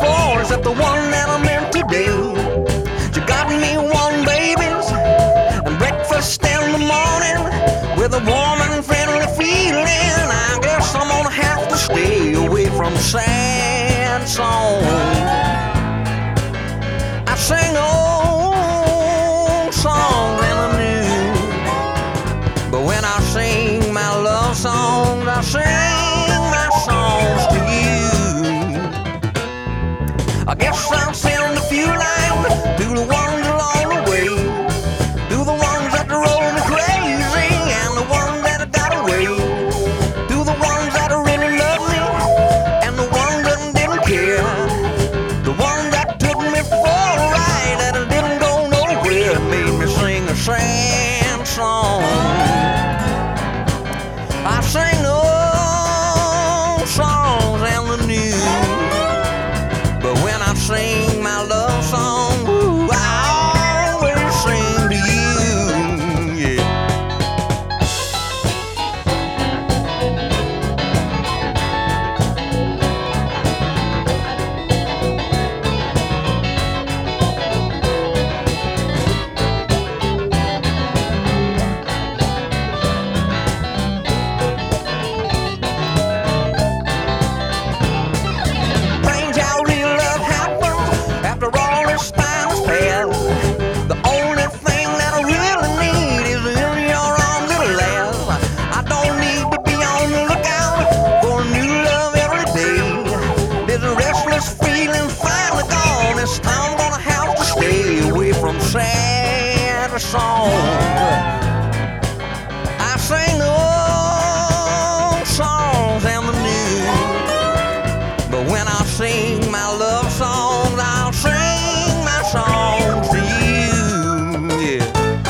before, is that the one that I meant today? You got me one babies and breakfast in the morning with a warm and friendly feeling. I guess I'm gonna have to stay away from sad songs. I sing old songs and the new, but when I sing my love songs, I sing my songs to you. I guess I'll send a few lines to the ones along the way, to the ones that drove me crazy and the ones that got away, to the ones that really loved me and the ones that didn't care, the ones that took me for a ride and it didn't go nowhere, made me sing a sad song. I sing old songs and the new, but when I sing my love song, ooh, I always sing to you, yeah. Strange how real love happens after all this time has passed. The only thing that I really need is in your arms at last. I don't need to be on the lookout for a new love every day. There's a restless feeling finally gone. This time I'm gonna have to stay away from sad songs. I sing old songs and the new, but when I sing my love songs, I'll sing my songs to you, yeah.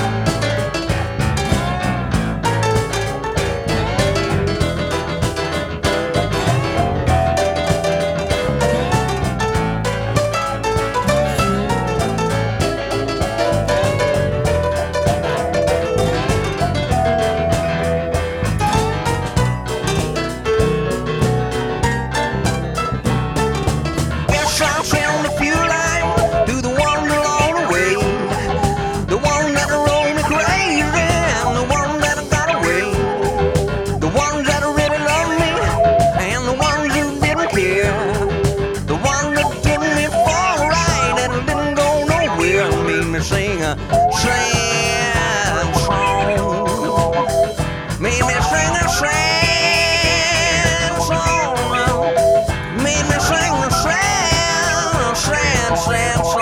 Guess I'll send a few lines to the ones along the way, the ones that drove me crazy and the ones that got away, the ones that really loved me and the ones who didn't care, the ones that took me for a ride and didn't go nowhere, made me sing a sad song, made me sing a sad song, made me sing a sad, sad, sad song.